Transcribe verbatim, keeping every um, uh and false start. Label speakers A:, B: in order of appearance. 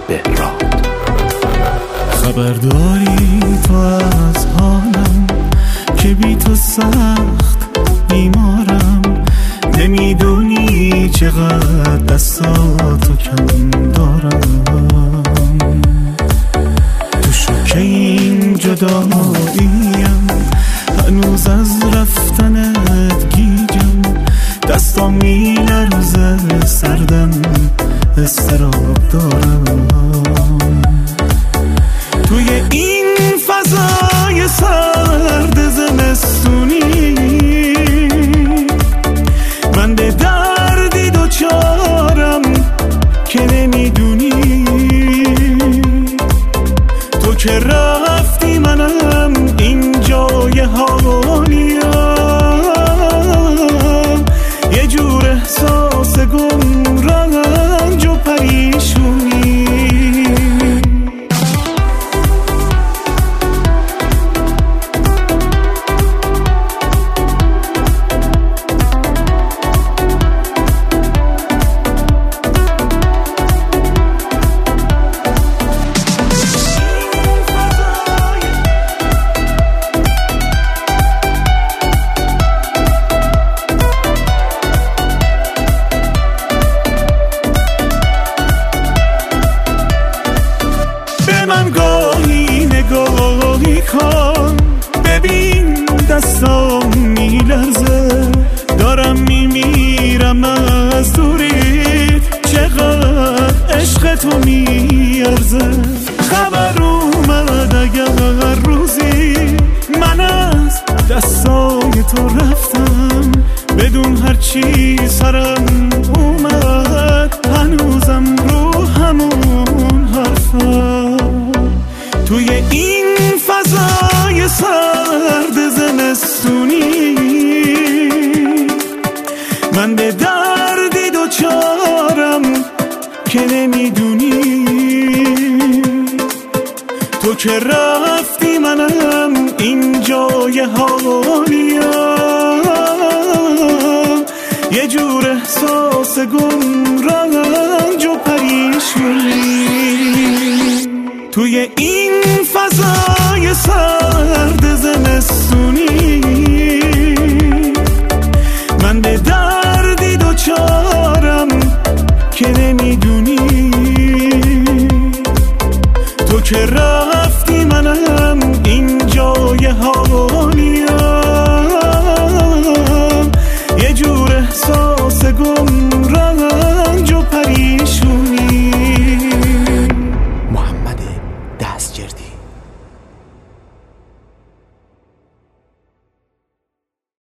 A: بهراد.
B: خبرداری تو از حالم که بی تو سخت بیمارم، نمیدونی چقدر دستاتو کم دارم، تو شوکه این جداییم، هنوز از رفتنت گیجم، دستام میلرزه سردم استراب دارم، توی این فضای سرد زمستونی من به دردی دوچارم که نمیدونی، تو که رفتی منم این جای حالیم، یه جور احساس گم رنج و پریشونی. من گاهی نگاهی کن، ببین دستام میلرزه، دارم میمیرم از دوریت، چقدر عشق تو میارزه، خبر اومد اگر روزی من از دستای تو رفتم، بدون هرچی سرم اومد هنوزم رو همون حرفم، توی این فضای سرد زمستونی من به دردی دوچارم که نمیدونی، تو که رفتی منم این جای حالیم، یه جور احساس گم رنج و پریشونی، توی این فضای سرد زمستونی